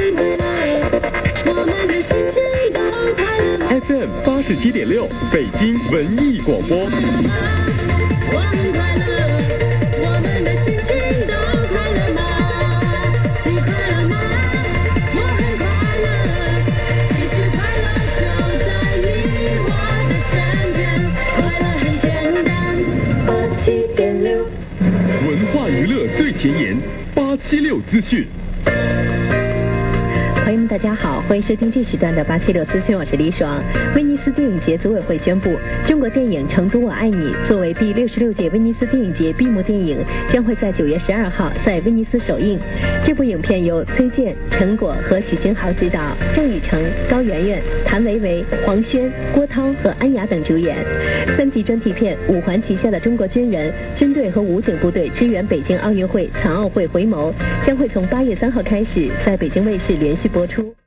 FM 87.6，北京文艺广播。 我很快乐，我们的心情都快乐吗？你快乐吗？我很快乐，其实快乐就在你我的身边，快乐很简单。87.6， 文化娱乐最前沿，876资讯。 朋友们，大家好，欢迎收听这时段的876资讯，我是李爽。威尼斯电影节组委会宣布，中国电影《成都我爱你》作为第66届威尼斯电影节闭幕电影，将会在9月12号在威尼斯首映。这部影片由崔健、陈果和许星豪执导，郑宇成、高圆圆、谭维维、黄轩、郭涛和安雅等主演。3级专题片《五环旗下的中国军人》、军队和武警部队支援北京奥运会残奥会回眸，将会从8月3号开始在北京卫视连续播出。